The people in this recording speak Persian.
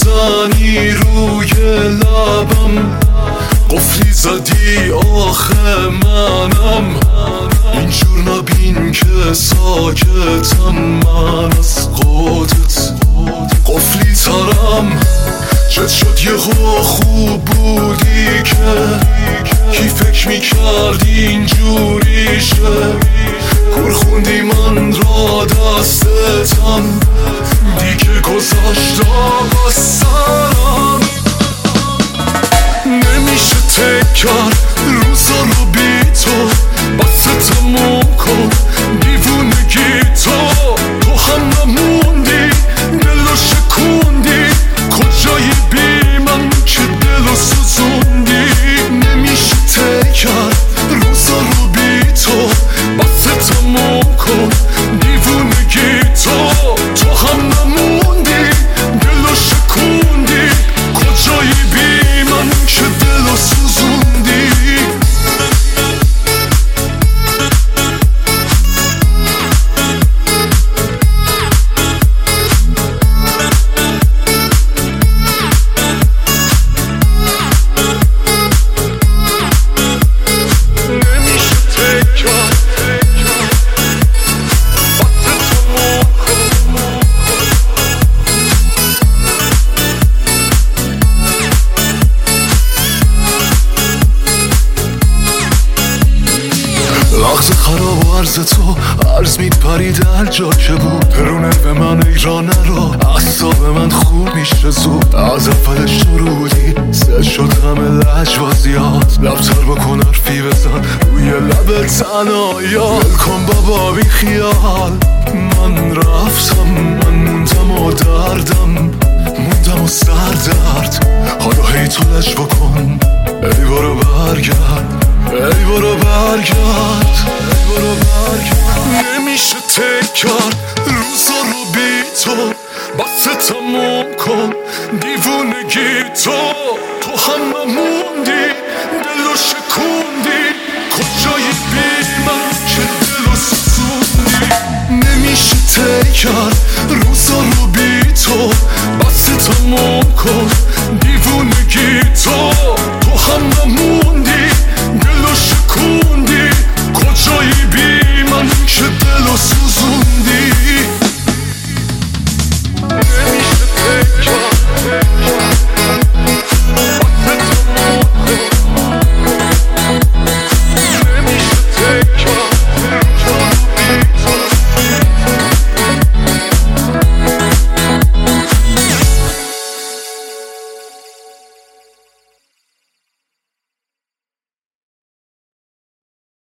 میزنی روی لبم، قفلی زدی آخه منم. اینجور نبین که ساکتم من از خودت، قفلی ترم. چت شد یهو خوب بودی که کی فکر میکرد اینجوری شه. کور خوندی من را دستتم، دیگه گذاشت از سرم. نمیشه تکر روزا رو بی تو، بس تموم کن دیوونگی تو. تو هم نموندی دلو شکوندی، کجای بی من که دلو سوزوندی. نمیشه تکر روزا رو بی تو، بس تموم کن دیوونگی تو. تو هم نموندی دلو شکوندی، کجای بی من که دلو سوزوندی. لحظه خراب و عرض تو عرض میپرید هر جا که بود. رونه به من ایرانه رو اعصاب من خوب میشه زود. از اول شروعی سه شد همه لجبازیات. لبتر بکن حرفی بزن روی لب تنهاییات. ول کن بابا بی خیال، من رفتم، من موندم و دردم موندم و سردرد. حالا هی تو لج بکن، ای برو برگرد، ای برو برگرد، ای برو برگرد. نمیشه تکر روزا رو بی تو، بس تموم کن دیوونگی تو. تو هم نموندی دلو شکوندی، کجای بی من که دلو سوزوندی. نمیشه تکر روزا رو بی تو، بس تموم کن